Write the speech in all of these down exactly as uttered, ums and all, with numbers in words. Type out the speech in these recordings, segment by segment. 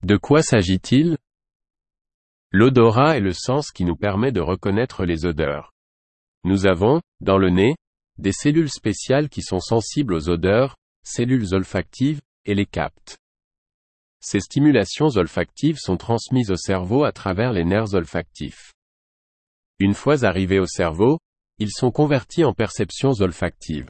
De quoi s'agit-il? L'odorat est le sens qui nous permet de reconnaître les odeurs. Nous avons, dans le nez, des cellules spéciales qui sont sensibles aux odeurs, cellules olfactives, et les captent. Ces stimulations olfactives sont transmises au cerveau à travers les nerfs olfactifs. Une fois arrivés au cerveau, ils sont convertis en perceptions olfactives.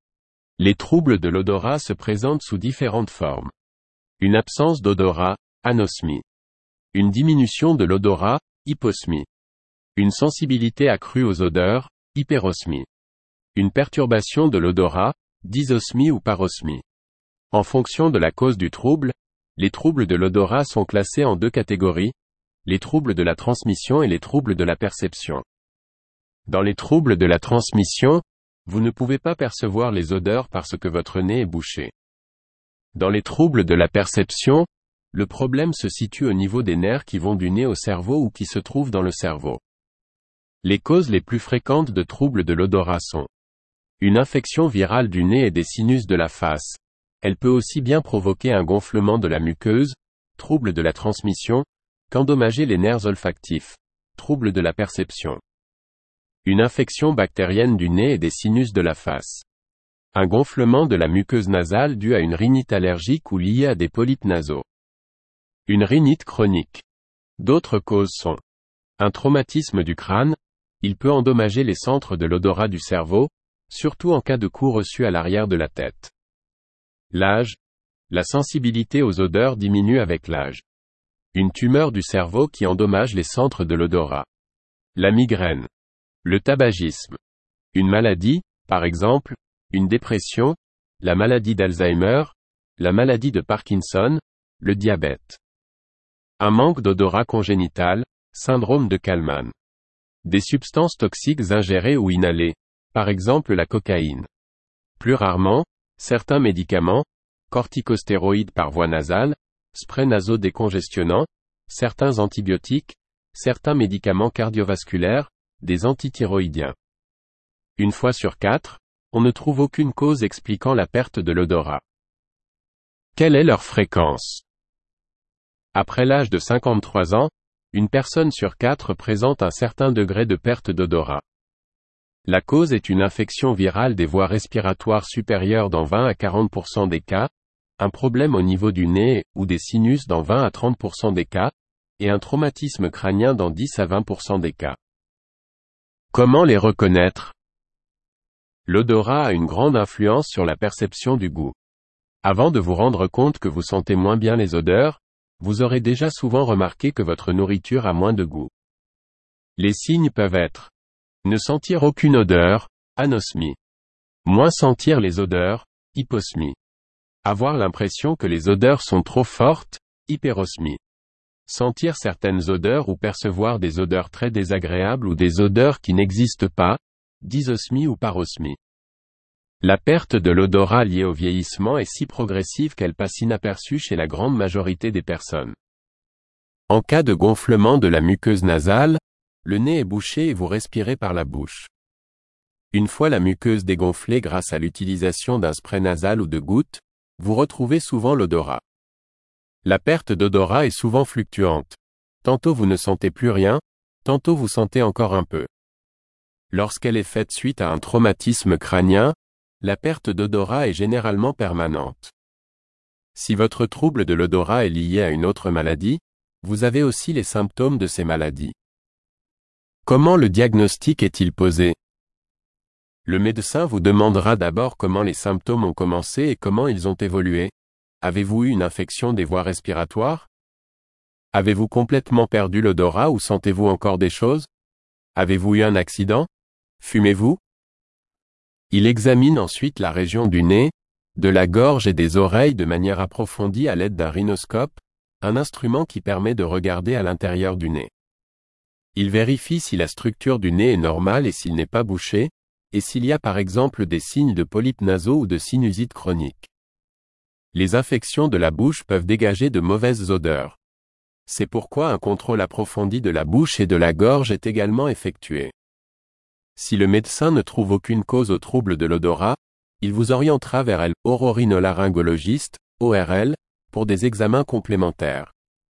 Les troubles de l'odorat se présentent sous différentes formes. Une absence d'odorat, anosmie. Une diminution de l'odorat, hyposmie. Une sensibilité accrue aux odeurs, hyperosmie. Une perturbation de l'odorat, dysosmie ou parosmie. En fonction de la cause du trouble, les troubles de l'odorat sont classés en deux catégories, les troubles de la transmission et les troubles de la perception. Dans les troubles de la transmission, vous ne pouvez pas percevoir les odeurs parce que votre nez est bouché. Dans les troubles de la perception, le problème se situe au niveau des nerfs qui vont du nez au cerveau ou qui se trouvent dans le cerveau. Les causes les plus fréquentes de troubles de l'odorat sont une infection virale du nez et des sinus de la face. Elle peut aussi bien provoquer un gonflement de la muqueuse, trouble de la transmission, qu'endommager les nerfs olfactifs, trouble de la perception. Une infection bactérienne du nez et des sinus de la face. Un gonflement de la muqueuse nasale dû à une rhinite allergique ou lié à des polypes nasaux. Une rhinite chronique. D'autres causes sont un traumatisme du crâne, il peut endommager les centres de l'odorat du cerveau, surtout en cas de coups reçus à l'arrière de la tête. L'âge. La sensibilité aux odeurs diminue avec l'âge. Une tumeur du cerveau qui endommage les centres de l'odorat. La migraine. Le tabagisme. Une maladie, par exemple, une dépression, la maladie d'Alzheimer, la maladie de Parkinson, le diabète. Un manque d'odorat congénital, syndrome de Kallmann. Des substances toxiques ingérées ou inhalées, par exemple la cocaïne. Plus rarement, certains médicaments, corticostéroïdes par voie nasale, sprays nasodécongestionnants, certains antibiotiques, certains médicaments cardiovasculaires, des antithyroïdiens. Une fois sur quatre, on ne trouve aucune cause expliquant la perte de l'odorat. Quelle est leur fréquence? Après l'âge de cinquante-trois ans, une personne sur quatre présente un certain degré de perte d'odorat. La cause est une infection virale des voies respiratoires supérieures dans vingt à quarante pour cent des cas, un problème au niveau du nez ou des sinus dans vingt à trente pour cent des cas, et un traumatisme crânien dans dix à vingt pour cent des cas. Comment les reconnaître? L'odorat a une grande influence sur la perception du goût. Avant de vous rendre compte que vous sentez moins bien les odeurs, vous aurez déjà souvent remarqué que votre nourriture a moins de goût. Les signes peuvent être ne sentir aucune odeur, anosmie. Moins sentir les odeurs, hyposmie. Avoir l'impression que les odeurs sont trop fortes, hyperosmie. Sentir certaines odeurs ou percevoir des odeurs très désagréables ou des odeurs qui n'existent pas, dysosmie ou parosmie. La perte de l'odorat liée au vieillissement est si progressive qu'elle passe inaperçue chez la grande majorité des personnes. En cas de gonflement de la muqueuse nasale, le nez est bouché et vous respirez par la bouche. Une fois la muqueuse dégonflée grâce à l'utilisation d'un spray nasal ou de gouttes, vous retrouvez souvent l'odorat. La perte d'odorat est souvent fluctuante. Tantôt vous ne sentez plus rien, tantôt vous sentez encore un peu. Lorsqu'elle est faite suite à un traumatisme crânien, la perte d'odorat est généralement permanente. Si votre trouble de l'odorat est lié à une autre maladie, vous avez aussi les symptômes de ces maladies. Comment le diagnostic est-il posé? Le médecin vous demandera d'abord comment les symptômes ont commencé et comment ils ont évolué. Avez-vous eu une infection des voies respiratoires? Avez-vous complètement perdu l'odorat ou sentez-vous encore des choses? Avez-vous eu un accident? Fumez-vous? Il examine ensuite la région du nez, de la gorge et des oreilles de manière approfondie à l'aide d'un rhinoscope, un instrument qui permet de regarder à l'intérieur du nez. Il vérifie si la structure du nez est normale et s'il n'est pas bouché, et s'il y a par exemple des signes de polypes nasaux ou de sinusite chronique. Les infections de la bouche peuvent dégager de mauvaises odeurs. C'est pourquoi un contrôle approfondi de la bouche et de la gorge est également effectué. Si le médecin ne trouve aucune cause au trouble de l'odorat, il vous orientera vers l'otorhinolaryngologiste, O R L, pour des examens complémentaires.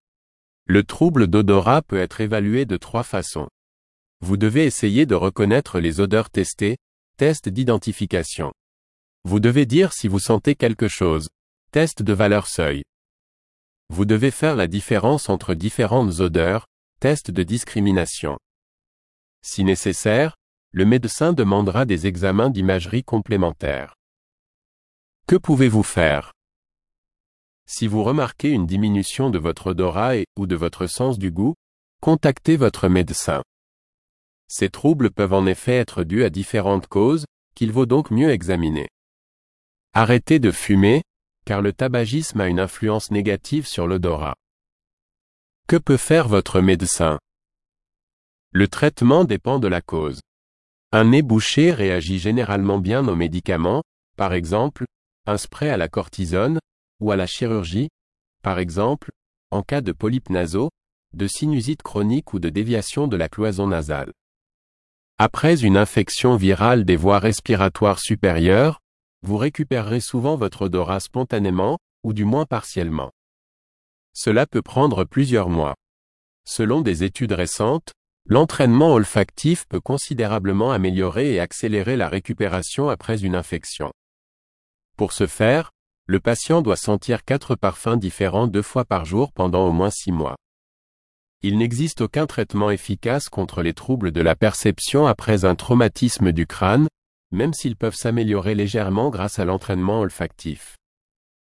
Le trouble d'odorat peut être évalué de trois façons. Vous devez essayer de reconnaître les odeurs testées, test d'identification. Vous devez dire si vous sentez quelque chose, test de valeur seuil. Vous devez faire la différence entre différentes odeurs, test de discrimination. Si nécessaire, le médecin demandera des examens d'imagerie complémentaires. Que pouvez-vous faire? Si vous remarquez une diminution de votre odorat et ou de votre sens du goût, contactez votre médecin. Ces troubles peuvent en effet être dus à différentes causes, qu'il vaut donc mieux examiner. Arrêtez de fumer, car le tabagisme a une influence négative sur l'odorat. Que peut faire votre médecin? Le traitement dépend de la cause. Un nez bouché réagit généralement bien aux médicaments, par exemple, un spray à la cortisone, ou à la chirurgie, par exemple, en cas de polypes nasaux, de sinusite chronique ou de déviation de la cloison nasale. Après une infection virale des voies respiratoires supérieures, vous récupérerez souvent votre odorat spontanément, ou du moins partiellement. Cela peut prendre plusieurs mois. Selon des études récentes, l'entraînement olfactif peut considérablement améliorer et accélérer la récupération après une infection. Pour ce faire, le patient doit sentir quatre parfums différents deux fois par jour pendant au moins six mois. Il n'existe aucun traitement efficace contre les troubles de la perception après un traumatisme du crâne, même s'ils peuvent s'améliorer légèrement grâce à l'entraînement olfactif.